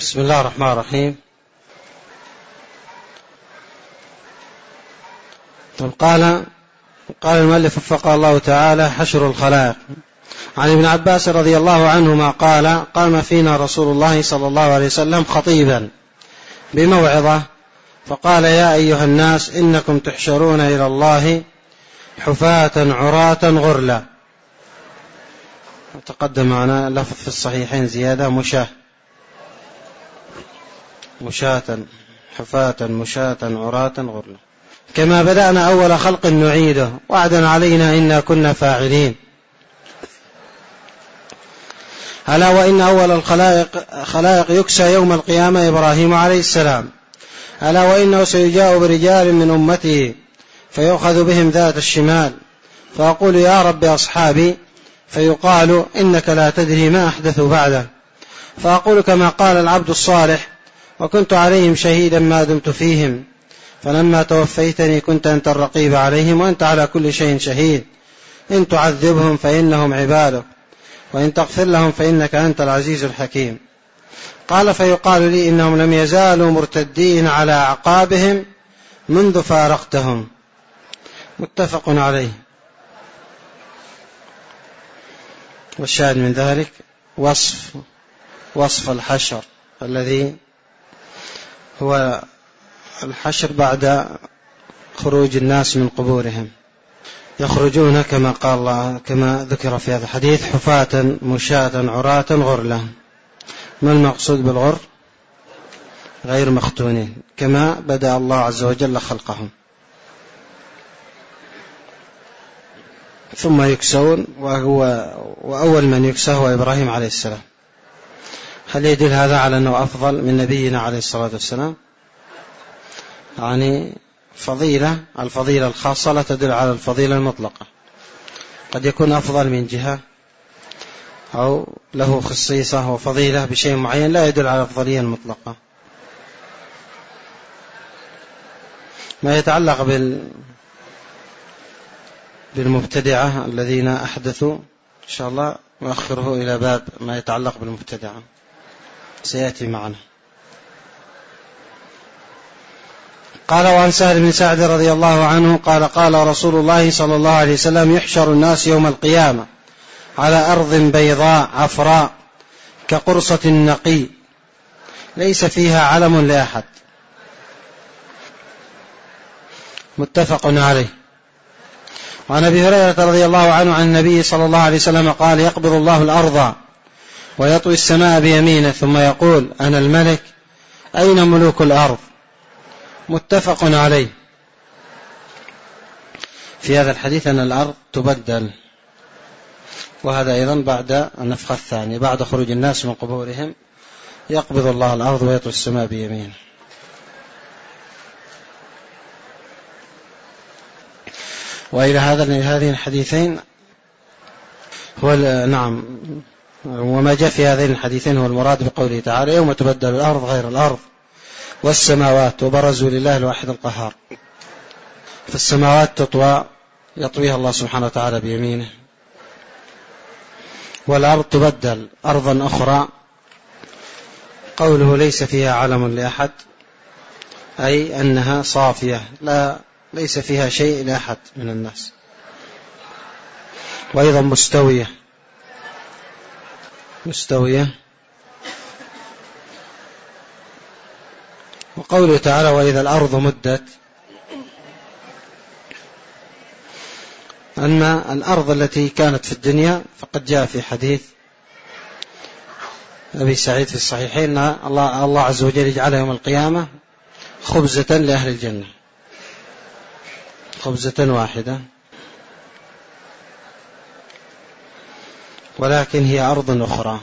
بسم الله الرحمن الرحيم. قال المؤلف وفقه الله تعالى: حشر الخلائق. عن ابن عباس رضي الله عنهما قال: قام فينا رسول الله صلى الله عليه وسلم خطيبا بموعظة فقال: يا أيها الناس إنكم تحشرون إلى الله حفاة عراة غرلا. تقدم معنا لفظ في الصحيحين زيادة: مشاة حفاة مشاة عراة غرلا. كما بدأنا أول خلق نعيده وعدا علينا إنا كنا فاعلين. ألا وإن أول الخلائق يكسى يوم القيامة إبراهيم عليه السلام. ألا وإنه سيجاء برجال من أمته فيؤخذ بهم ذات الشمال فأقول: يا رب أصحابي، فيقال: إنك لا تدري ما أحدثوا بعده. فأقول كما قال العبد الصالح: وكنت عليهم شهيدا ما دمت فيهم، فلما توفيتني كنت أنت الرقيب عليهم وأنت على كل شيء شهيد. إن تعذبهم فإنهم عبادك وإن تغفر لهم فإنك أنت العزيز الحكيم. قال: فيقال لي: إنهم لم يزالوا مرتدين على أعقابهم منذ فارقتهم. متفق عليه. والشاهد من ذلك وصف الحشر الذي هو الحشر بعد خروج الناس من قبورهم، يخرجون كما ذكر في هذا الحديث: حفاة مشاة عراة غرلا. ما المقصود بالغر؟ غير مختونين، كما بدأ الله عز وجل خلقهم، ثم يكسون، وأول من يكسى هو إبراهيم عليه السلام. هل يدل هذا على أنه أفضل من نبينا عليه الصلاة والسلام؟ يعني الفضيلة الخاصة لا تدل على الفضيلة المطلقة. قد يكون أفضل من جهة أو له خصيصة وفضيلة بشيء معين لا يدل على الفضيلة المطلقة. ما يتعلق بالمبتدعة الذين أحدثوا إن شاء الله نؤخره إلى باب ما يتعلق بالمبتدعة سيأتي معنا. قال: وعن سهل بن سعد رضي الله عنه قال: قال رسول الله صلى الله عليه وسلم: يحشر الناس يوم القيامة على أرض بيضاء عفراء كقرصة النقي ليس فيها علم لأحد. متفق عليه. وعن أبي هريرة رضي الله عنه عن النبي صلى الله عليه وسلم قال: يقبض الله الأرض ويطوي السماء بيمينه ثم يقول: أنا الملك، أين ملوك الأرض؟ متفق عليه. في هذا الحديث أن الأرض تبدل، وهذا أيضا بعد النفخة الثانية، بعد خروج الناس من قبورهم يقبض الله الأرض ويطوي السماء بيمينه. وإلى هذين الحديثين وما جاء في هذين الحديثين هو المراد بقوله تعالى: يوم تبدل الأرض غير الأرض والسماوات وبرزوا لله الواحد القهار. فالسماوات يطويها الله سبحانه وتعالى بيمينه، والأرض تبدل أرضا أخرى. قوله ليس فيها علم لأحد أي أنها صافية ليس فيها شيء لأحد من الناس، وأيضا مستوية. وقوله تعالى: وإذا الأرض مدت، أما الأرض التي كانت في الدنيا فقد جاء في حديث أبي سعيد في الصحيحين: الله عز وجل يجعلها يوم القيامة خبزة لأهل الجنة، خبزة واحدة، ولكن هي أرض أخرى،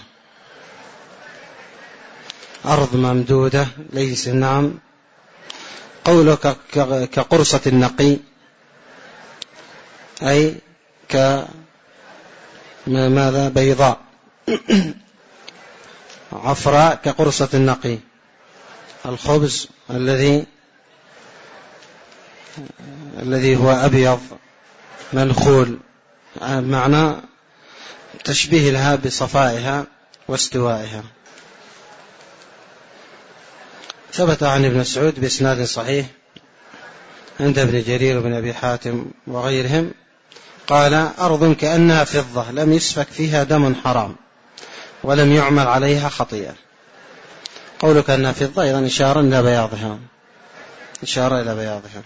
أرض ممدودة ليس قوله كقرصة النقي أي بيضاء عفراء كقرصة النقي، الخبز الذي هو أبيض منخول، معنى تشبيه لها بصفائها واستوائها. ثبت عن ابن مسعود بإسناد صحيح عند ابن جرير وابن أبي حاتم وغيرهم قال: أرض كأنها فضة لم يسفك فيها دم حرام ولم يعمل عليها خطيئة. قولك أنها فضة أيضا إشارة إلى بياضها.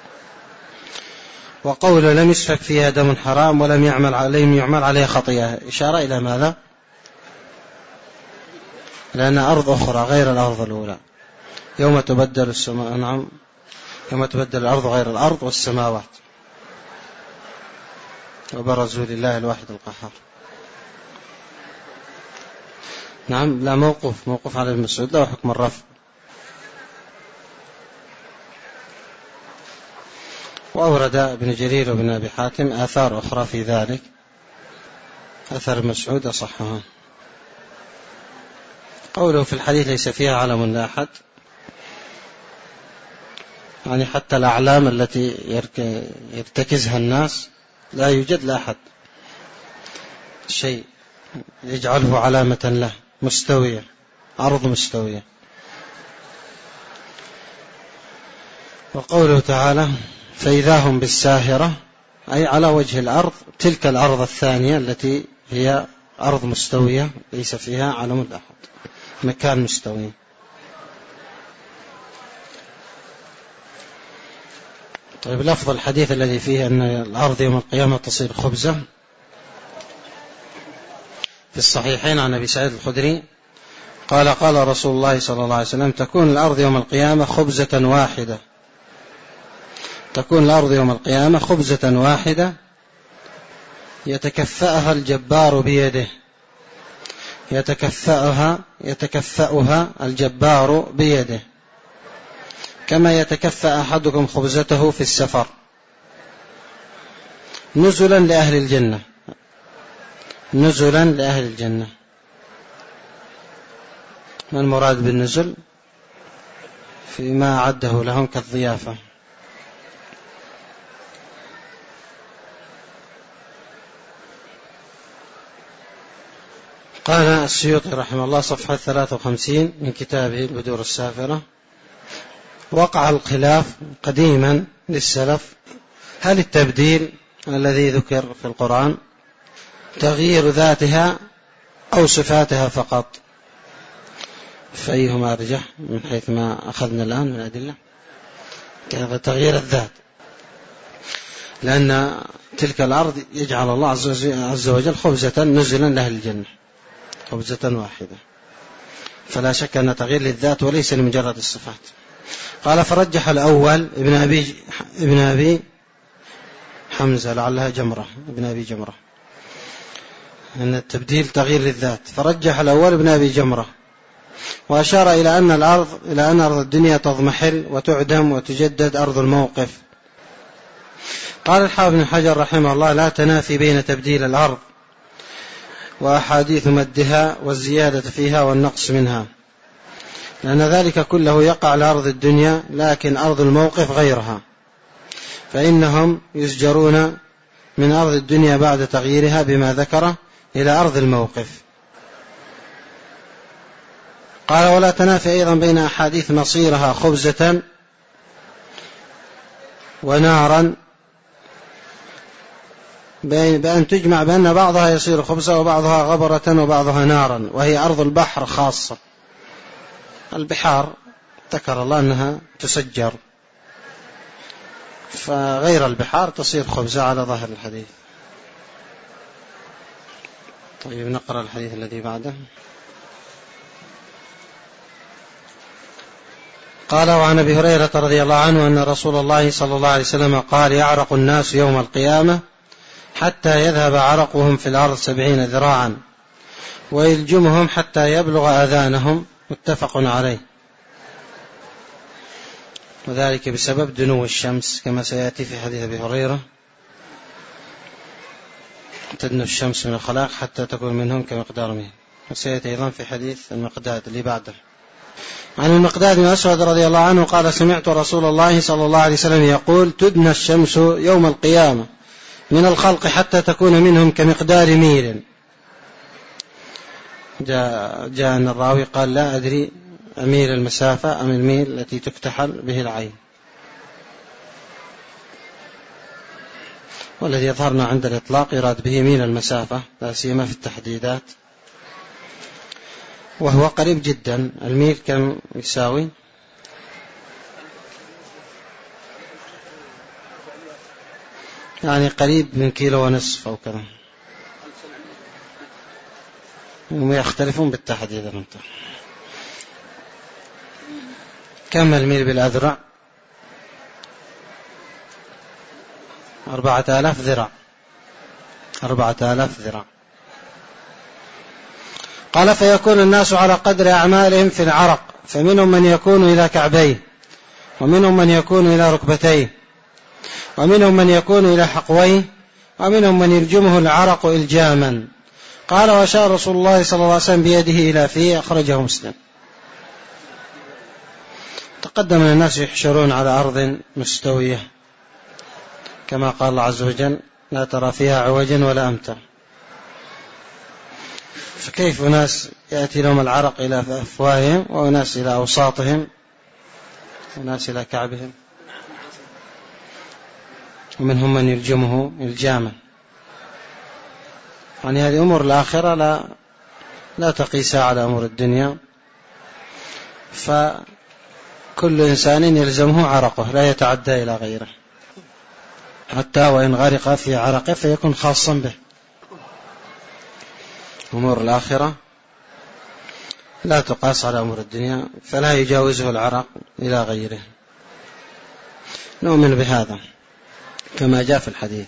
وقول لم يسفك فيها دم حرام ولم يعمل عليها خطيئة إشارة إلى ماذا؟ لأن أرض أخرى غير الأرض الأولى. يوم تبدل الأرض غير الأرض والسماوات وبرزوا لله الواحد القهار. نعم، لا، موقوف على ابن مسعود، له حكم الرفع. وأورد ابن جرير وابن أبي حاتم آثار أخرى في ذلك، أثر مسعود أصحها. قوله في الحديث ليس فيها علم لأحد، يعني حتى الأعلام التي يرتكزها الناس لا يوجد لأحد شيء يجعله علامة له، مستوية، أرض مستوية. وقوله تعالى: فإذا هم بالساهرة، أي على وجه الأرض، تلك الأرض الثانية التي هي أرض مستوية ليس فيها علم لأحد، مكان مستوي. طيب، لفظ الحديث الذي فيه أن الأرض يوم القيامة تصير خبزة في الصحيحين عن أبي سعيد الخدري قال: قال رسول الله صلى الله عليه وسلم: تكون الأرض يوم القيامة خبزة واحدة، تكون الأرض يوم القيامة خبزة واحدة يتكفأها الجبار بيده، يتكفأها الجبار بيده، كما يتكفأ أحدكم خبزته في السفر، نزلا لأهل الجنة، نزلا لأهل الجنة. ما المراد بالنزل؟ فيما أعده لهم كالضيافة. قال السيوطي رحمه الله صفحة 53 من كتابه البدور السافرة: وقع الخلاف قديما للسلف، هل التبديل الذي ذكر في القرآن تغيير ذاتها أو صفاتها فقط؟ فأيهما أرجح من حيث ما أخذنا الآن من أدلة؟ كان تغيير الذات، لأن تلك الأرض يجعل الله عز وجل خبزة نزلا لأهل الجنة، خبزة واحدة، فلا شك أن تغيير للذات وليس لمجرد الصفات. قال: فرجح الأول ابن أبي حمزة، لعلها جمرة، ابن أبي جمرة، أن التبديل تغيير للذات، فرجح الأول ابن أبي جمرة، وأشار إلى أن أرض الدنيا تضمحل وتعدم وتجدد أرض الموقف. قال الحافظ بن حجر رحمه الله: لا تنافي بين تبديل الأرض وأحاديث مدها والزيادة فيها والنقص منها، لأن ذلك كله يقع على أرض الدنيا، لكن أرض الموقف غيرها، فإنهم يزجرون من أرض الدنيا بعد تغييرها بما ذكره إلى أرض الموقف. قال: ولا تنافي أيضا بين أحاديث مصيرها خبزة ونارا، بأن تجمع بأن بعضها يصير خبزة وبعضها غبرة وبعضها نارا، وهي أرض البحر خاصة. البحار ذكر الله أنها تسجر، فغير البحار تصير خبزة على ظاهر الحديث. طيب، نقرأ الحديث الذي بعده. قال: وعن أبي هريرة رضي الله عنه أن رسول الله صلى الله عليه وسلم قال: يعرق الناس يوم القيامة حتى يذهب عرقهم في الأرض 70 ذراعا، ويلجمهم حتى يبلغ آذانهم، متفق عليه، وذلك بسبب دنو الشمس، كما سيأتي في حديث أبي هريرة: تدنو الشمس من الخلاق حتى تكون منهم كمقدار مهل، وسيأتي أيضا في حديث المقداد اللي بعده. عن المقداد بن أسود رضي الله عنه قال: سمعت رسول الله صلى الله عليه وسلم يقول: تدنى الشمس يوم القيامة من الخلق حتى تكون منهم كمقدار ميل. جاء أن الراوي قال: لا أدري أميل المسافة أم الميل التي تكتحل به العين؟ والذي يظهرنا عند الإطلاق يراد به ميل المسافة لا سيما في التحديدات، وهو قريب جدا. الميل كم يساوي؟ يعني قريب من كيلو ونصف أو كذا، هم يختلفون بالتحديد. كم الميل بالأذرع؟ 4000 ذراع. 4000 ذراع. قال فيكون الناس على قدر أعمالهم في العرق، فمنهم من يكون إلى كعبيه، ومنهم من يكون إلى ركبتيه، ومنهم من يكون إلى حقويه، ومنهم من يلجمه العرق إلجاما. قال وأشار رسول الله صلى الله عليه وسلم بيده إلى فيه، أخرجه مسلم. تقدم الناس يحشرون على أرض مستوية كما قال الله عز وجل لا ترى فيها عوجا ولا أمتا، فكيف ناس يأتي لهم العرق إلى أفواههم، وناس إلى أوساطهم، وناس إلى كعبهم، ومنهم من يلجمه إلجاما. يعني هذه أمور الآخرة لا تقيسها على أمور الدنيا، فكل إنسان يلزمه عرقه لا يتعدى إلى غيره، حتى وإن غرق في عرقه فيكون خاصا به. أمور الآخرة لا تقاس على أمور الدنيا، فلا يجاوزه العرق إلى غيره. نؤمن بهذا كما جاء في الحديث.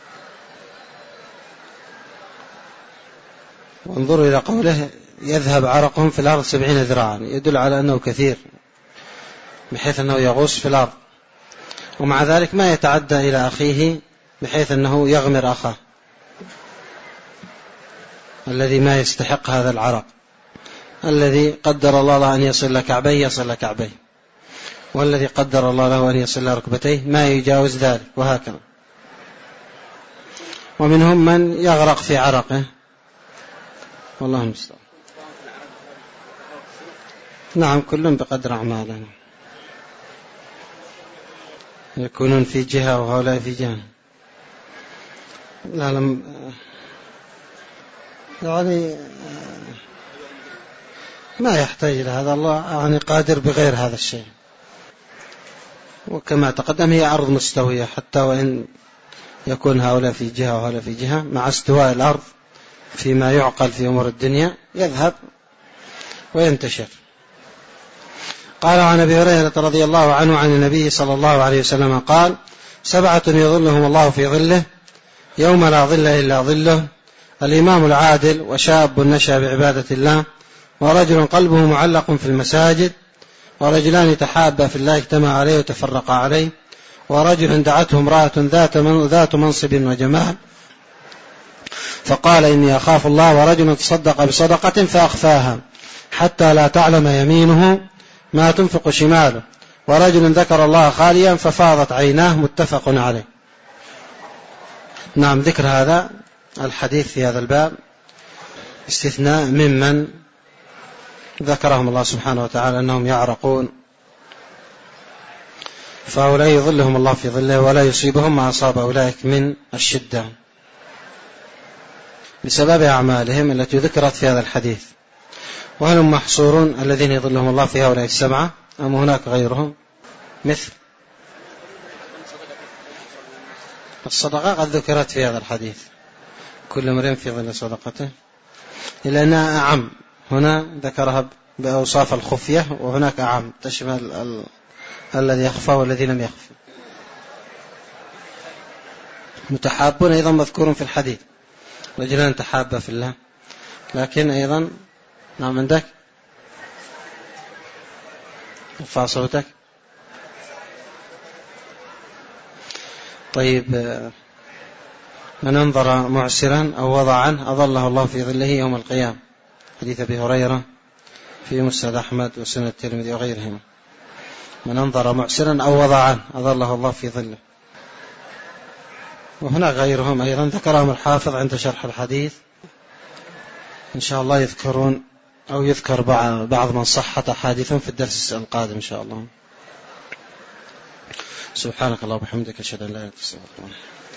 وانظروا إلى قوله يذهب عرقهم في الأرض 70 ذراعا، يدل على أنه كثير بحيث أنه يغوص في الأرض، ومع ذلك ما يتعدى إلى أخيه بحيث أنه يغمر أخاه الذي ما يستحق هذا العرق. الذي قدر الله له أن يصل لكعبيه يصل لكعبيه، والذي قدر الله له أن يصل لركبتيه ما يجاوز ذلك، وهكذا. ومنهم من يغرق في عرقه، والله المستعان. نعم، كل بقدر أعمالنا، يكونون في جهة وهؤلاء في جهة. لا لم يعني ما يحتاج إلى هذا، الله يعني قادر بغير هذا الشيء. وكما تقدم هي أرض مستوية، حتى وإن يكون هؤلاء في جهة وهؤلاء في جهة، مع استواء الأرض فيما يعقل في أمور الدنيا يذهب وينتشر. قال عن أبي هريرة رضي الله عنه عن النبي صلى الله عليه وسلم قال 7 يظلهم الله في ظله يوم لا ظل إلا ظله: الإمام العادل، وشاب نشأ بعبادة الله، ورجل قلبه معلق في المساجد، ورجلان تحابا في الله اجتمع عليه وتفرقا عليه، ورجل دعته امرأة ذات منصب وجمال فقال إني أخاف الله، ورجل تصدق بصدقة فأخفاها حتى لا تعلم يمينه ما تنفق شماله، ورجل ذكر الله خاليا ففاضت عيناه. متفق عليه. نعم، ذكر هذا الحديث في هذا الباب استثناء ممن ذكرهم الله سبحانه وتعالى أنهم يعرقون، فهؤلاء يظلهم الله في ظله ولا يصيبهم ما أصاب أولئك من الشدة بسبب أعمالهم التي ذكرت في هذا الحديث. وهل هم محصورون الذين يظلهم الله في هؤلاء 7 أم هناك غيرهم؟ مثل الصدقة قد ذكرت في هذا الحديث، كل امرئ في ظل صدقته، إلا أنها أعم. هنا ذكرها بأوصاف الخفية، وهناك أعم تشمل الذي يخفى والذي لم يخفى. متحابون أيضا مذكور في الحديث، رجلان تحابا في الله، لكن أيضا نعم عندك ارفع صوتك. طيب، من انظر معسرا أو وضع عنه أظله الله في ظله يوم القيامة، حديث أبي هريرة في مسند أحمد وسنن الترمذي وغيرهما. من انظر معسرا أو وضع عنه أظله الله في ظله. وهناك غيرهم أيضا ذكرهم الحافظ عند شرح الحديث، إن شاء الله يذكرون أو يذكر بعض من صحت أحاديثهم في الدرس القادم إن شاء الله. سبحانك اللهم وبحمدك أشهد أن لا إله إلا أنت أستغفرك.